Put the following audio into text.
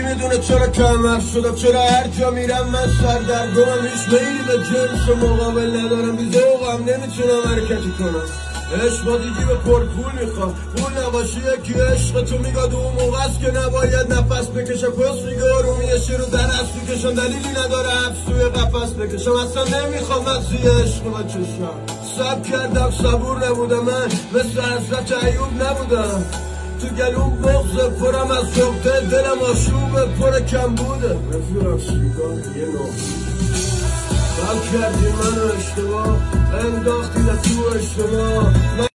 میدونه چرا کمر شدم، چرا هر جا میرم من سردرگمم، هیچ میلی به جنس مقابل ندارم، بی ذوقم نمیتونم حرکتی کنم. عشق با دیگی به پول میخوام، پول نباشی یکی عشق تو میگاد اون موقع است که نباید نفس بکشم، پس میگه آرومی شیر رو در اصل کشم، دلیلی نداره حبس توی قفس بکشم، اصلا نمیخوام از یه عشق با چشم. صبر کردم صبور نبودم، من مثل حضرت ایوب نبودم، تو گلوم بغضه پرم از جغده، دلم آشوبه پر کم بوده، رفیقم سیگار یه نوع بل کردی منو اشتباه، انداختی تو اشتباه.